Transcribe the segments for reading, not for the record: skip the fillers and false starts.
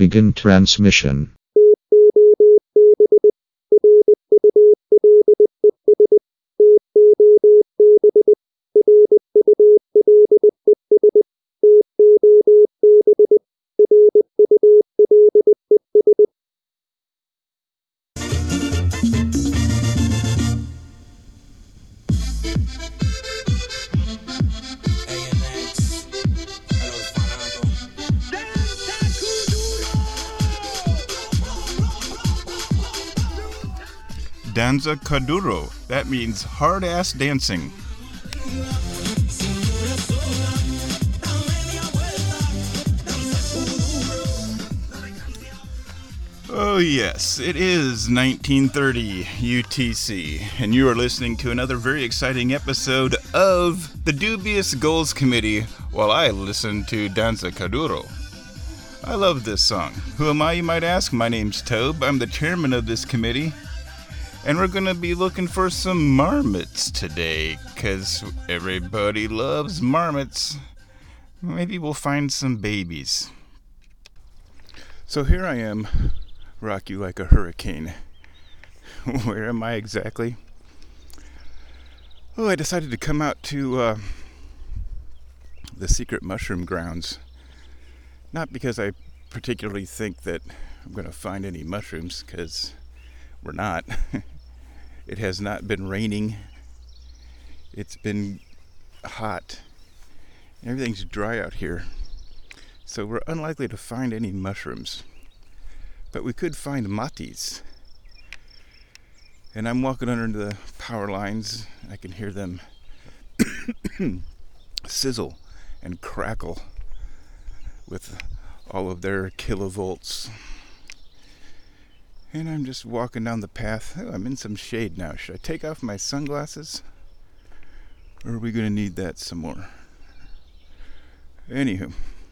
begin transmission. Danza Kuduro. That means hard-ass dancing. Oh yes, it is 1930 UTC, and you are listening to another very exciting episode of the Dubious Goals Committee while I listen to Danza Kuduro. I love this song. Who am I, you might ask? My name's Tobe. I'm the chairman of this committee. And we're going to be looking for some marmots today, because everybody loves marmots. Maybe we'll find some babies. So here I am, rock you like a hurricane. Where am I exactly? Oh, I decided to come out to the secret mushroom grounds. Not because I particularly think that I'm going to find any mushrooms, because we're not. It has not been raining. It's been hot. Everything's dry out here. So we're unlikely to find any mushrooms. But we could find matis. And I'm walking under the power lines. I can hear them sizzle and crackle with all of their kilovolts. And I'm just walking down the path. Oh, I'm in some shade now. Should I take off my sunglasses? Or are we going to need that some more? Anywho.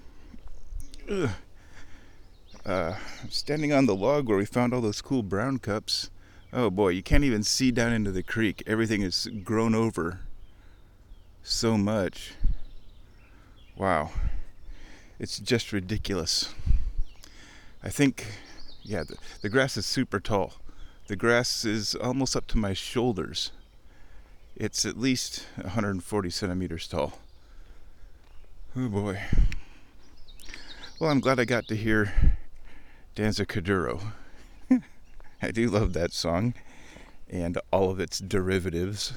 I'm standing on the log where we found all those cool brown cups. Oh boy, you can't even see down into the creek. Everything is grown over so much. Wow. It's just ridiculous. I think... yeah, the grass is super tall. The grass is almost up to my shoulders. It's at least 140 centimeters tall. Oh boy. Well, I'm glad I got to hear Danza Kuduro. I do love that song and all of its derivatives.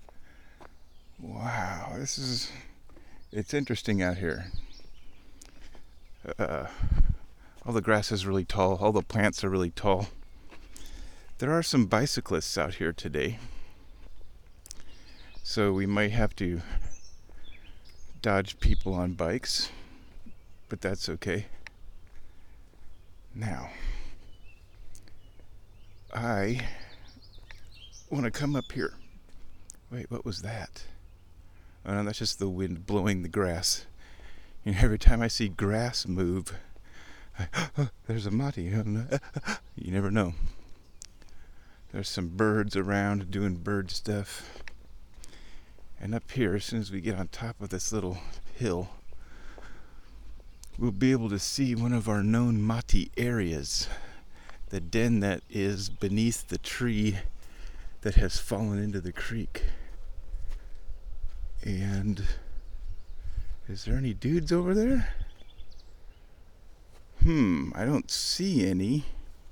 Wow, it's interesting out here. All the grass is really tall. All the plants are really tall. There are some bicyclists out here today. So we might have to dodge people on bikes. But that's okay. Now, I want to come up here. Wait, what was that? Oh no, that's just the wind blowing the grass. You know, every time I see grass move, there's a mati. You never know. There's some birds around doing bird stuff. And up here, as soon as we get on top of this little hill, we'll be able to see one of our known mati areas. The den that is beneath the tree that has fallen into the creek. And is there any dudes over there? I don't see any.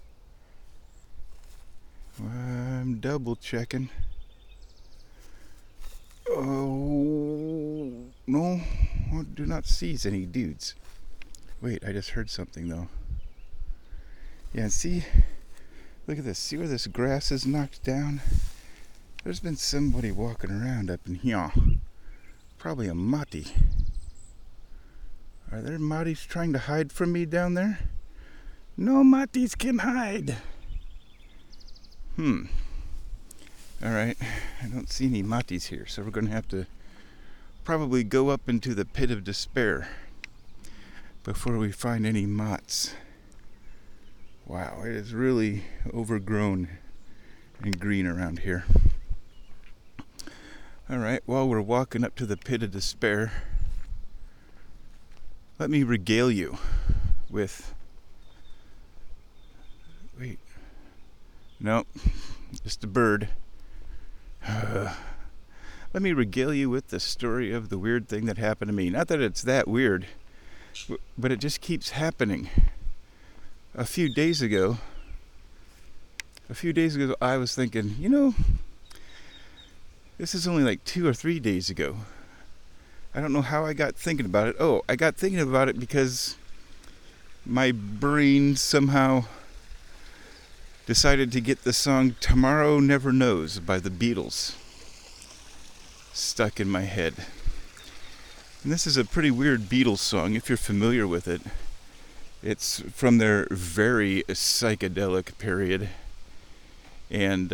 I'm double checking. Oh, no, I do not see any dudes. Wait, I just heard something though. Yeah, see, look at this. See where this grass is knocked down? There's been somebody walking around up in here. Probably a mati. Are there matis trying to hide from me down there? No matis can hide. Alright, I don't see any matis here, so we're going to have to probably go up into the pit of despair before we find any mats. Wow, it is really overgrown and green around here. Alright, while we're walking up to the pit of despair, let me regale you with Nope, just a bird. Let me regale you with the story of the weird thing that happened to me. Not that it's that weird, but it just keeps happening. A few days ago, I was thinking, this is only like 2 or 3 days ago. I don't know how I got thinking about it. Oh, I got thinking about it because my brain somehow decided to get the song Tomorrow Never Knows by the Beatles stuck in my head. And this is a pretty weird Beatles song if you're familiar with it. It's from their very psychedelic period. And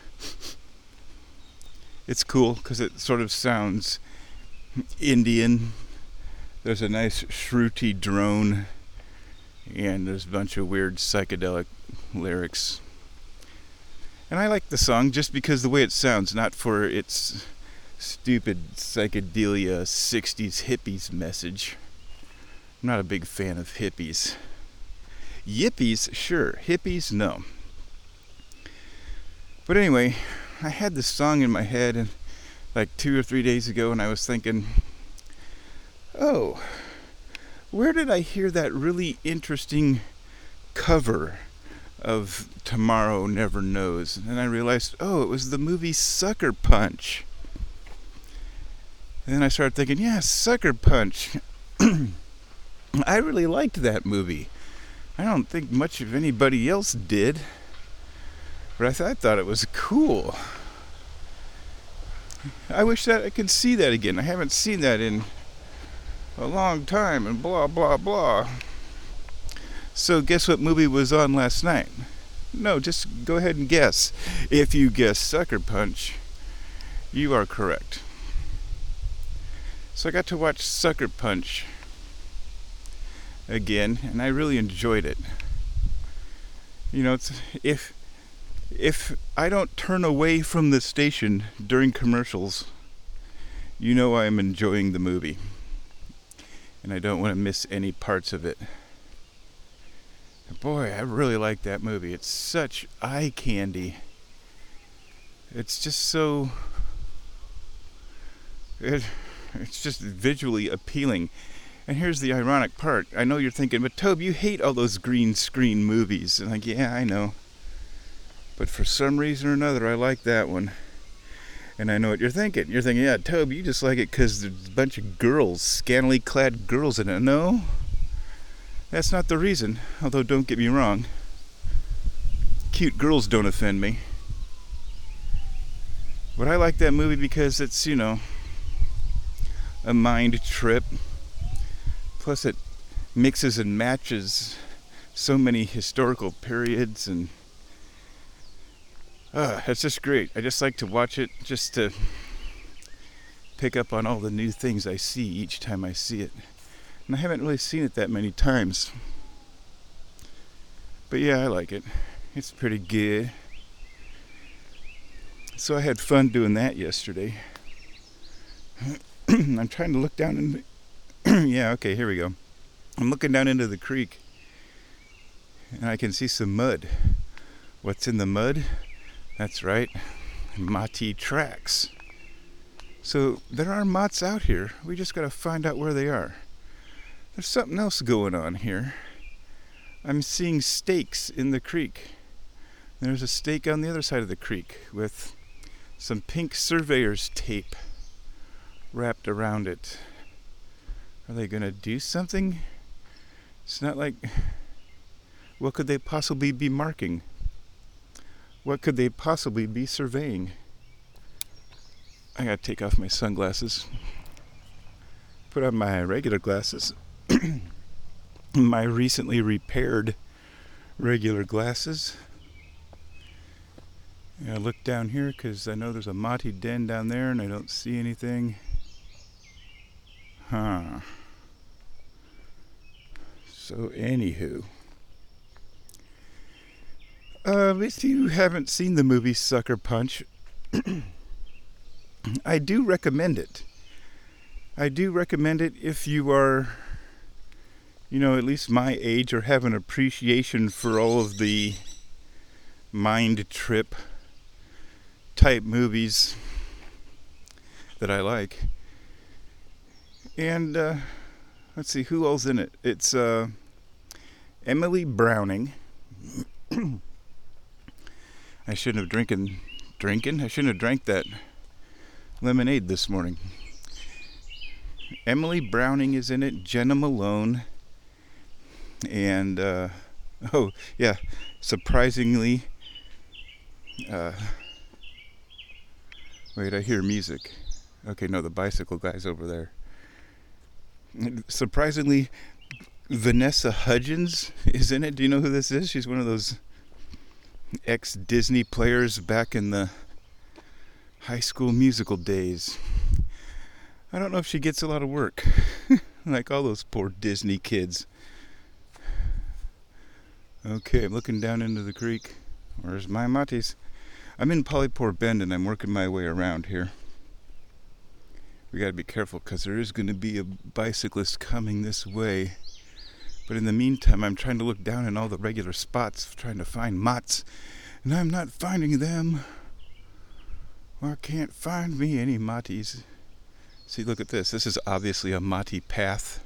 it's cool because it sort of sounds Indian. There's a nice shruti drone, and there's a bunch of weird psychedelic lyrics. And I like the song just because the way it sounds, not for its stupid psychedelia 60s hippies message. I'm not a big fan of hippies. Yippies, sure. Hippies, no. But anyway, I had this song in my head and like 2 or 3 days ago, and I was thinking, oh, where did I hear that really interesting cover of Tomorrow Never Knows? And I realized, oh, it was the movie Sucker Punch. And then I started thinking, yeah, Sucker Punch. I really liked that movie. I don't think much of anybody else did. But I thought it was cool. I wish that I could see that again. I haven't seen that in a long time and blah, blah, blah. So guess what movie was on last night? No, just go ahead and guess. If you guess Sucker Punch, you are correct. So I got to watch Sucker Punch again, and I really enjoyed it. It's if I don't turn away from the station during commercials, I'm enjoying the movie. And I don't want to miss any parts of it. Boy, I really like that movie. It's such eye candy. It's just so... It's just visually appealing. And here's the ironic part. I know you're thinking, but Tobe, you hate all those green screen movies. And like, yeah, I know. But for some reason or another, I like that one. And I know what you're thinking. You're thinking, yeah, Tobe, you just like it because there's a bunch of girls, scantily clad girls in it. No, that's not the reason. Although, don't get me wrong. Cute girls don't offend me. But I like that movie because it's, a mind trip. Plus it mixes and matches so many historical periods, and it's just great. I just like to watch it just to pick up on all the new things I see each time I see it. And I haven't really seen it that many times. But yeah, I like it. It's pretty good. So I had fun doing that yesterday. I'm trying to look down in the... yeah, okay, here we go. I'm looking down into the creek, and I can see some mud. What's in the mud? That's right, Mati tracks. So there are mots out here. We just gotta find out where they are. There's something else going on here. I'm seeing stakes in the creek. There's a stake on the other side of the creek with some pink surveyor's tape wrapped around it. Are they gonna do something? It's not like... What could they possibly be marking? What could they possibly be surveying? I gotta take off my sunglasses. Put on my regular glasses. My recently repaired regular glasses. I look down here because I know there's a Mati den down there and I don't see anything. Huh. So anywho. If you haven't seen the movie Sucker Punch, I do recommend it. I do recommend it if you are, at least my age, or have an appreciation for all of the mind trip type movies that I like. And let's see, who else in it? It's Emily Browning. I shouldn't have I shouldn't have drank that lemonade this morning. Emily Browning is in it, Jenna Malone, and oh yeah, surprisingly, wait, I hear music. Okay, no, the bicycle guy's over there. Surprisingly, Vanessa Hudgens is in it. Do you know who this is? She's one of those ex-Disney players back in the High School Musical days. I don't know if she gets a lot of work, like all those poor Disney kids. Okay, I'm looking down into the creek. Where's my matis? I'm in Polypore Bend and I'm working my way around here. We gotta be careful because there is going to be a bicyclist coming this way. But in the meantime, I'm trying to look down in all the regular spots, trying to find motts, and I'm not finding them. Well, I can't find me any matties. See, look at this. This is obviously a mati path.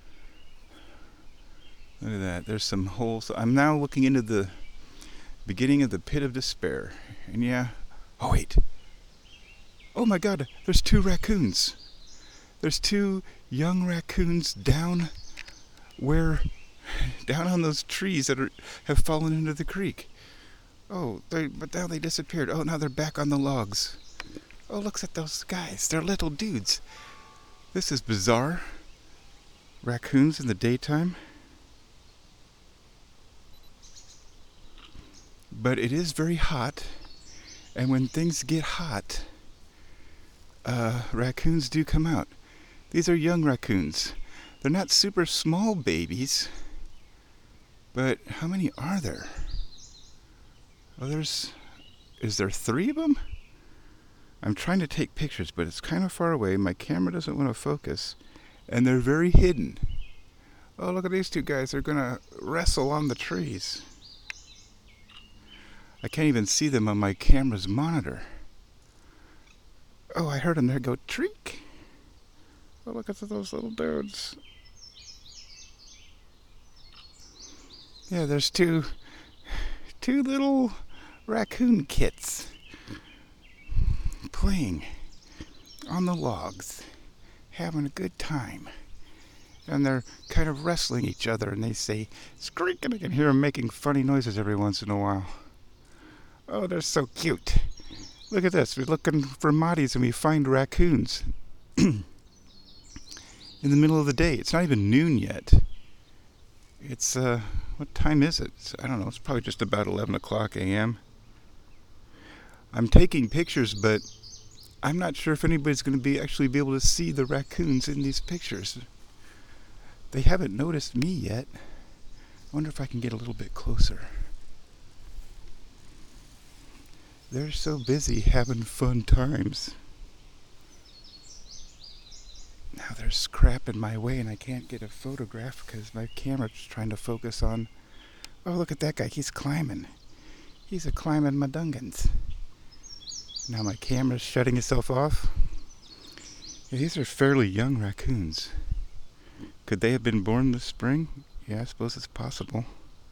Look at that. There's some holes. I'm now looking into the beginning of the pit of despair. And yeah. Oh, wait. Oh my God. There's 2 raccoons. There's 2 young raccoons down on those trees that have fallen into the creek. Oh, but now they disappeared. Oh, now they're back on the logs. Oh, look at those guys. They're little dudes. This is bizarre. Raccoons in the daytime. But it is very hot. And when things get hot, raccoons do come out. These are young raccoons. They're not super small babies. But how many are there? Oh, is there 3 of them? I'm trying to take pictures, but it's kind of far away. My camera doesn't want to focus. And they're very hidden. Oh, look at these 2 guys. They're going to wrestle on the trees. I can't even see them on my camera's monitor. Oh, I heard them there go treek. Oh, look at those little dudes. Yeah, there's two little raccoon kits playing on the logs, having a good time. And they're kind of wrestling each other, and they say, "Skreek," and I can hear them making funny noises every once in a while. Oh, they're so cute. Look at this. We're looking for matties, and we find raccoons in the middle of the day. It's not even noon yet. It's, what time is it? I don't know. It's probably just about 11 o'clock a.m. I'm taking pictures, but I'm not sure if anybody's going to actually be able to see the raccoons in these pictures. They haven't noticed me yet. I wonder if I can get a little bit closer. They're so busy having fun times. Now there's crap in my way and I can't get a photograph because my camera's trying to focus on... Oh, look at that guy. He's climbing. He's a-climbing my dungans. Now my camera's shutting itself off. Yeah, these are fairly young raccoons. Could they have been born this spring? Yeah, I suppose it's possible.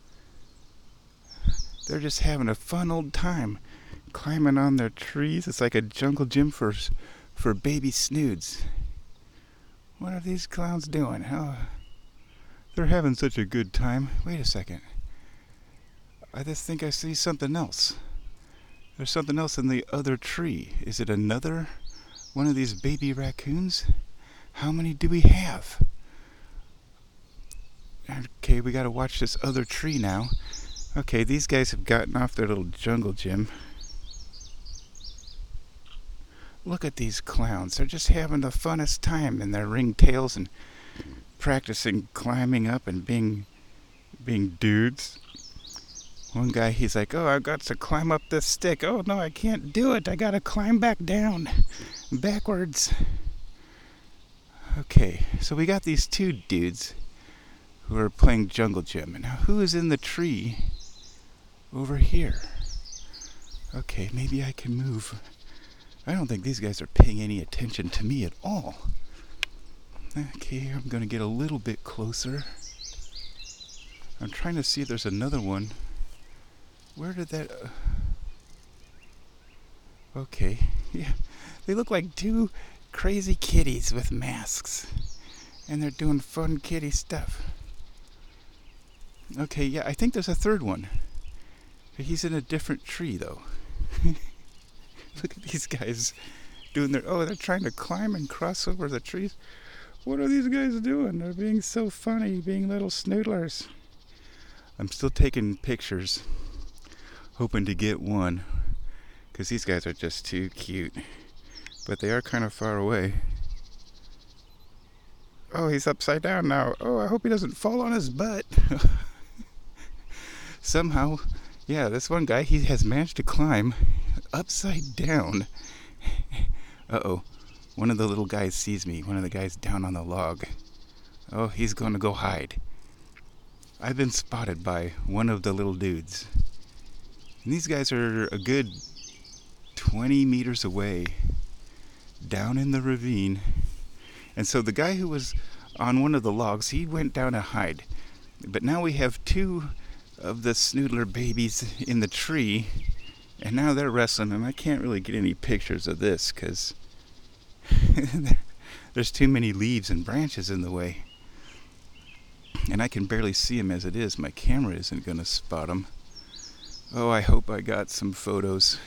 They're just having a fun old time climbing on their trees. It's like a jungle gym for baby snoods. What are these clowns doing? They're having such a good time. Wait a second. I just think I see something else. There's something else in the other tree. Is it another one of these baby raccoons? How many do we have? Okay, we gotta watch this other tree now. Okay, these guys have gotten off their little jungle gym. Look at these clowns. They're just having the funnest time in their ringtails and practicing climbing up and being dudes. One guy, he's like, "Oh, I've got to climb up this stick. Oh, no, I can't do it. I gotta climb back down. Backwards." Okay, so we got these 2 dudes who are playing jungle gym. And now who is in the tree over here? Okay, maybe I can move. I don't think these guys are paying any attention to me at all. Okay, I'm gonna get a little bit closer. I'm trying to see if there's another one. Where did that... Okay, yeah. They look like two crazy kitties with masks. And they're doing fun kitty stuff. Okay, yeah, I think there's a third one. He's in a different tree, though. Look at these guys doing their... Oh, they're trying to climb and cross over the trees. What are these guys doing? They're being so funny, being little snoodlers. I'm still taking pictures, hoping to get one, because these guys are just too cute. But they are kind of far away. Oh, he's upside down now. Oh, I hope he doesn't fall on his butt. Somehow, yeah, this one guy, he has managed to climb upside down. Uh-oh. One of the little guys sees me. One of the guys down on the log. Oh, he's going to go hide. I've been spotted by one of the little dudes. And these guys are a good 20 meters away, down in the ravine. And so the guy who was on one of the logs, he went down to hide. But now we have two of the snoodler babies in the tree, and now they're wrestling, and I can't really get any pictures of this because there's too many leaves and branches in the way. And I can barely see them as it is. My camera isn't going to spot them. Oh, I hope I got some photos.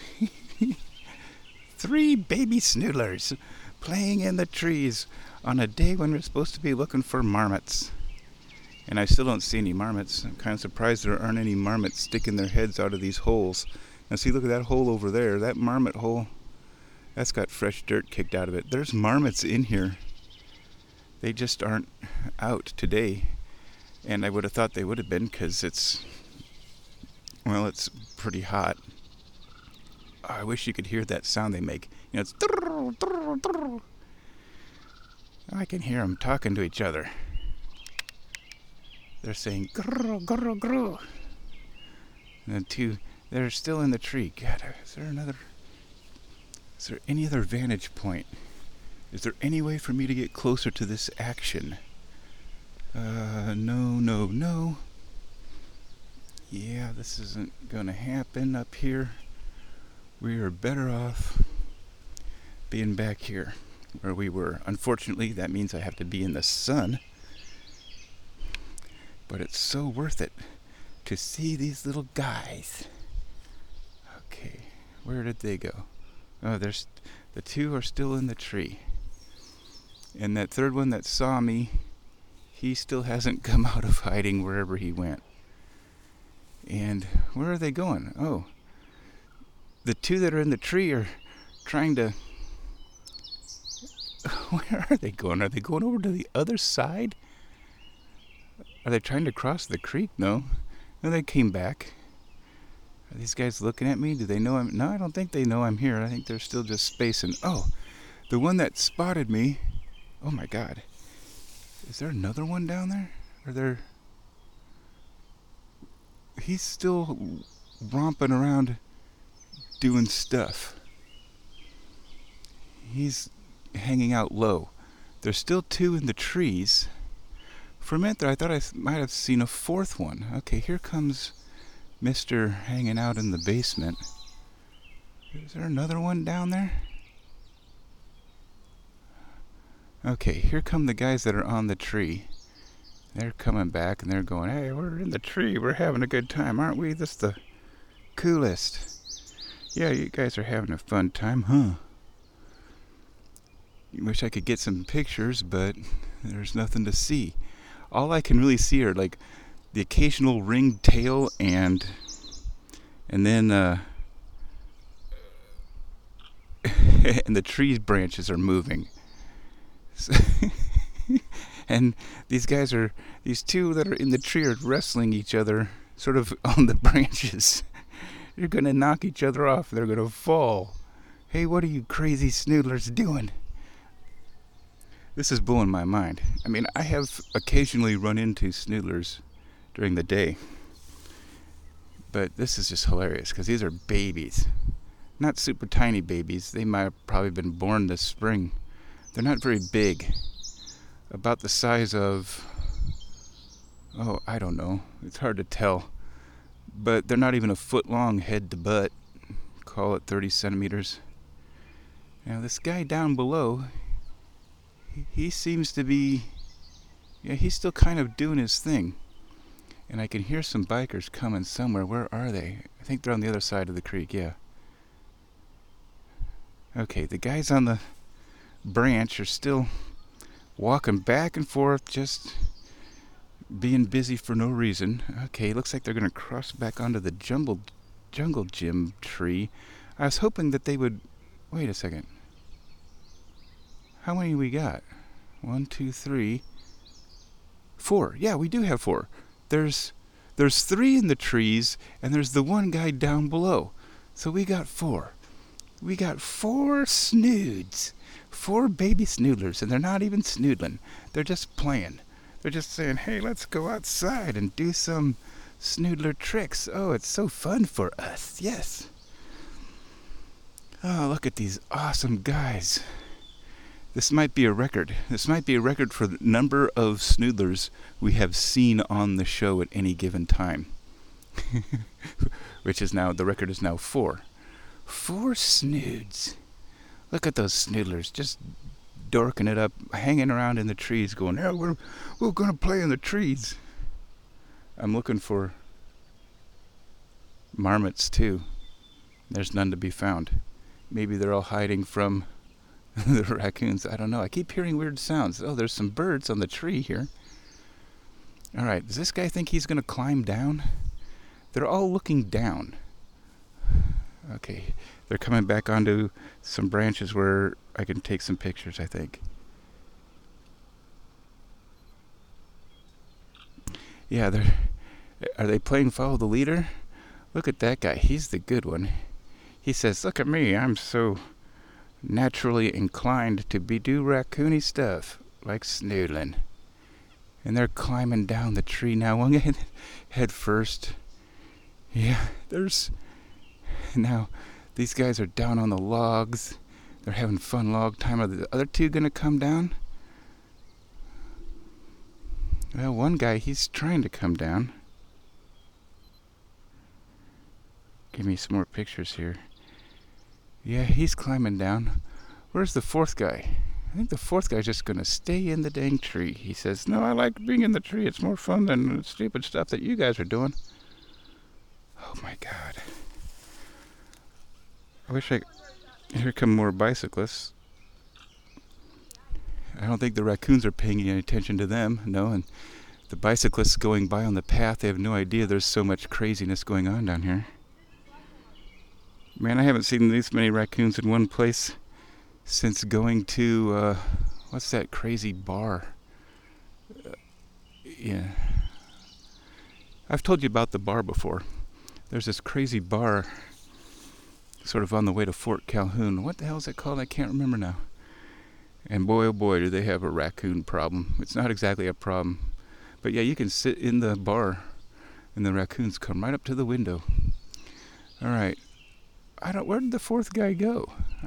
3 baby snoodlers playing in the trees on a day when we're supposed to be looking for marmots. And I still don't see any marmots. I'm kind of surprised there aren't any marmots sticking their heads out of these holes. Now see, look at that hole over there. That marmot hole, that's got fresh dirt kicked out of it. There's marmots in here. They just aren't out today. And I would have thought they would have been because it's pretty hot. Oh, I wish you could hear that sound they make. You know, it's... I can hear them talking to each other. They're saying, grrr, grrr, grrr. And then two, they're still in the tree. God, is there any other vantage point? Is there any way for me to get closer to this action? No. Yeah, this isn't gonna happen up here. We are better off being back here where we were. Unfortunately, that means I have to be in the sun. But it's so worth it to see these little guys. Okay, where did they go? Oh, the two are still in the tree. And that third one that saw me, he still hasn't come out of hiding wherever he went. And where are they going? Oh, the two that are in the tree are trying to... Where are they going? Are they going over to the other side? Are they trying to cross the creek? No, they came back. Are these guys looking at me? Do they know I'm... No, I don't think they know I'm here. I think they're still just spacing. Oh, the one that spotted me... Oh my God. Is there another one down there? He's still romping around doing stuff. He's hanging out low. There's still two in the trees. For a minute there, I thought I might have seen a fourth one. Okay, here comes Mr. hanging out in the basement. Is there another one down there? Okay, here come the guys that are on the tree. They're coming back and they're going, hey, we're in the tree. We're having a good time, aren't we? This is the coolest. Yeah, you guys are having a fun time, huh? Wish I could get some pictures, but there's nothing to see. All I can really see are like the occasional ringed tail and then and the tree branches are moving. And these two that are in the tree are wrestling each other sort of on the branches. They're gonna knock each other off. They're gonna fall. Hey, what are you crazy snoodlers doing? This is blowing my mind. I mean, I have occasionally run into snoodlers during the day. But this is just hilarious because these are babies. Not super tiny babies. They might have probably been born this spring. They're not very big. About the size of, oh, I don't know. It's hard to tell. But they're not even a foot long head to butt. Call it 30 centimeters. Now this guy down below, he seems to be, yeah, he's still kind of doing his thing. And I can hear some bikers coming somewhere. Where are they? I think they're on the other side of the creek, yeah. Okay, the guys on the branch are still walking back and forth, just being busy for no reason. Okay, looks like they're going to cross back onto the jungle gym tree. I was hoping that they would... Wait a second. How many we got? 1, 2, 3, 4. Yeah, we do have 4. There's 3 in the trees, and there's the one guy down below. So we got 4. We got 4 snoods. 4 baby snoodlers, and they're not even snoodling. They're just playing. They're just saying, hey, let's go outside and do some snoodler tricks. Oh, it's so fun for us. Yes. Oh, look at these awesome guys. This might be a record. This might be a record for the number of snoodlers we have seen on the show at any given time. Which is now, the record is now 4. 4 snoods. Look at those snoodlers just dorking it up, hanging around in the trees, going, yeah, we're going to play in the trees. I'm looking for marmots too. There's none to be found. Maybe they're all hiding from the raccoons. I don't know. I keep hearing weird sounds. Oh, there's some birds on the tree here. All right, does this guy think he's going to climb down? They're all looking down. Okay, they're coming back onto some branches where I can take some pictures, I think. Yeah, are they playing follow the leader? Look at that guy. He's the good one. He says, look at me. I'm so naturally inclined to do raccoony stuff, like snoodling. And they're climbing down the tree now. One guy head first. Yeah, now, these guys are down on the logs. They're having fun log time. Are the other 2 going to come down? Well, one guy, he's trying to come down. Give me some more pictures here. Yeah, he's climbing down. Where's the 4th guy? I think the 4th guy's just going to stay in the dang tree. He says, no, I like being in the tree. It's more fun than the stupid stuff that you guys are doing. Oh, my God. I wish here come more bicyclists. I don't think the raccoons are paying any attention to them, no, and the bicyclists going by on the path, they have no idea there's so much craziness going on down here. Man, I haven't seen this many raccoons in one place since going to, what's that crazy bar? Yeah. I've told you about the bar before. There's this crazy bar sort of on the way to Fort Calhoun. What the hell is it called? I can't remember now. And boy, oh boy, do they have a raccoon problem. It's not exactly a problem. But yeah, you can sit in the bar and the raccoons come right up to the window. All right. Where did the 4th guy go?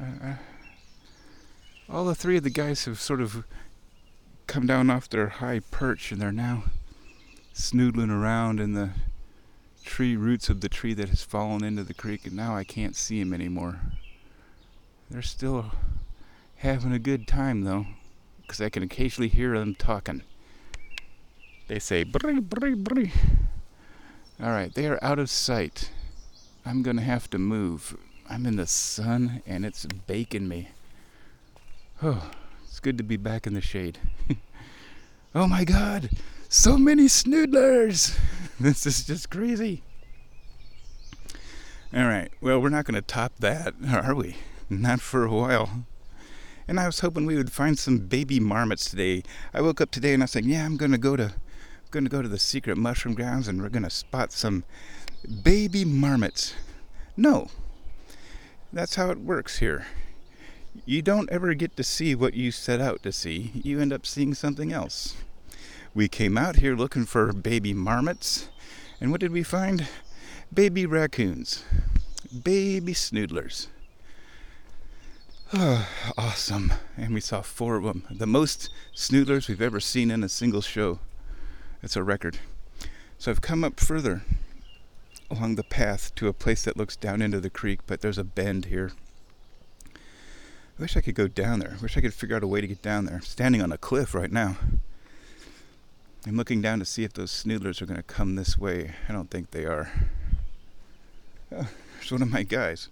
All the 3 of the guys have sort of come down off their high perch and they're now snoodling around in the tree roots of the tree that has fallen into the creek, and now I can't see them anymore. They're still having a good time though, because I can occasionally hear them talking. They say bree bree bree. Alright, they are out of sight. I'm gonna have to move. I'm in the sun and it's baking me. Oh, it's good to be back in the shade. Oh my God, so many snoodlers. This is just crazy. All right, well, we're not going to top that, are we? Not for a while. And I was hoping we would find some baby marmots today. I woke up today and I was like, yeah, I'm going to go to the secret mushroom grounds and we're going to spot some baby marmots. No, that's how it works here. You don't ever get to see what you set out to see. You end up seeing something else. We came out here looking for baby marmots, and what did we find? Baby raccoons. Baby snoodlers. Oh, awesome. And we saw 4 of them. The most snoodlers we've ever seen in a single show. It's a record. So I've come up further along the path to a place that looks down into the creek, but there's a bend here. I wish I could go down there. I wish I could figure out a way to get down there. I'm standing on a cliff right now. I'm looking down to see if those snoodlers are going to come this way. I don't think they are. Oh, there's one of my guys.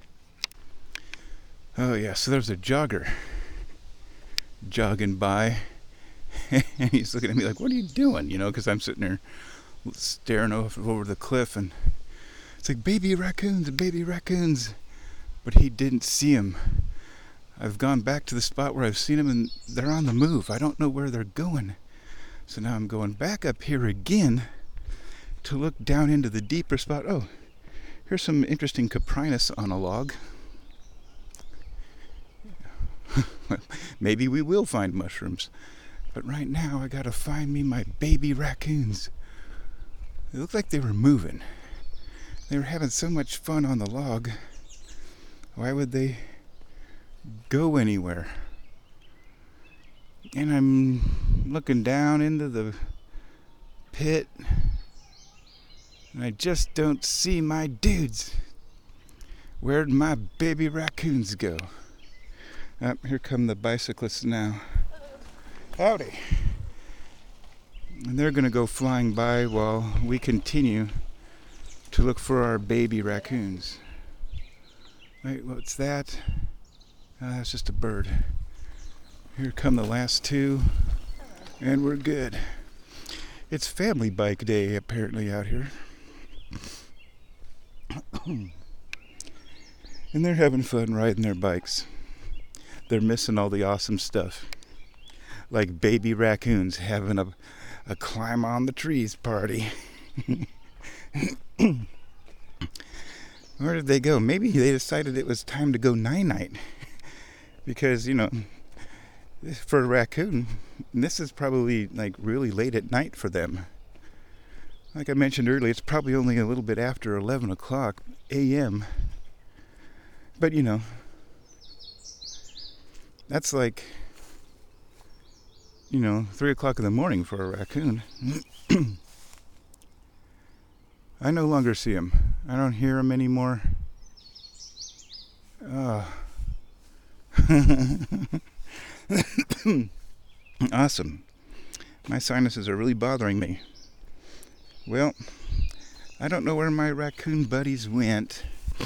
Oh yeah, so there's a jogger jogging by. And he's looking at me like, what are you doing? You know, because I'm sitting there staring over the cliff, and it's like, baby raccoons, baby raccoons. But he didn't see him. I've gone back to the spot where I've seen them, and they're on the move. I don't know where they're going. So now I'm going back up here again to look down into the deeper spot. Oh, here's some interesting coprinus on a log. Maybe we will find mushrooms. But right now I gotta find me my baby raccoons. It looked like they were moving. They were having so much fun on the log. Why would they go anywhere? And I'm looking down into the pit, and I just don't see my dudes. Where'd my baby raccoons go? Oh, here come the bicyclists now. Howdy. And they're going to go flying by while we continue to look for our baby raccoons. Wait, what's that? That's just a bird. Here come the last 2, and we're good. It's family bike day apparently out here. And they're having fun riding their bikes. They're missing all the awesome stuff. Like baby raccoons having a climb on the trees party. Where did they go? Maybe they decided it was time to go night-night. Because, you know, for a raccoon, this is probably like really late at night for them. Like I mentioned earlier, it's probably only a little bit after 11 o'clock a.m. But, you know, that's like, 3 o'clock in the morning for a raccoon. I no longer see him. I don't hear him anymore. Awesome. My sinuses are really bothering me. Well, I don't know where my raccoon buddies went,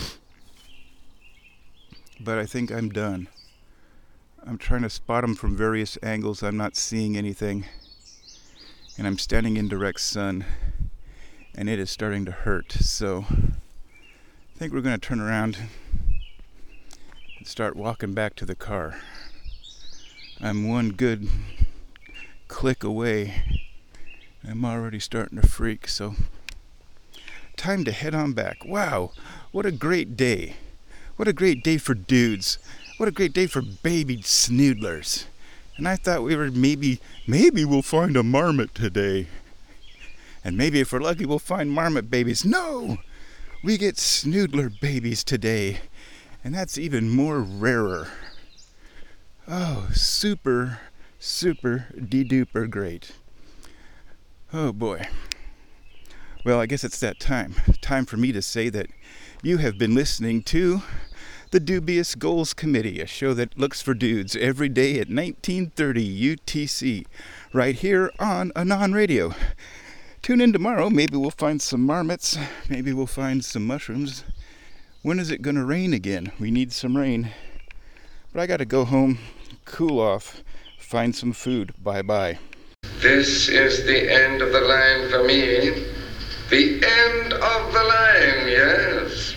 but I think I'm done. I'm trying to spot them from various angles. I'm not seeing anything. And I'm standing in direct sun, and it is starting to hurt. So I think we're going to turn around and start walking back to the car. I'm one good click away. I'm already starting to freak, so time to head on back. Wow, what a great day. What a great day for dudes. What a great day for baby snoodlers. And I thought we were maybe we'll find a marmot today. And maybe if we're lucky we'll find marmot babies. No! We get snoodler babies today. And that's even more rarer. Oh, super, super de-duper great. Oh boy. Well, I guess it's that time. Time for me to say that you have been listening to The Dubious Goals Committee, a show that looks for dudes every day at 1930 UTC, right here on Anon Radio. Tune in tomorrow. Maybe we'll find some marmots. Maybe we'll find some mushrooms. When is it going to rain again? We need some rain. But I got to go home, cool off, find some food. Bye-bye. This is the end of the line for me. The end of the line, yes.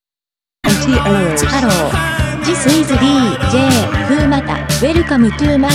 Hello, this is DJ Fumata. Welcome to my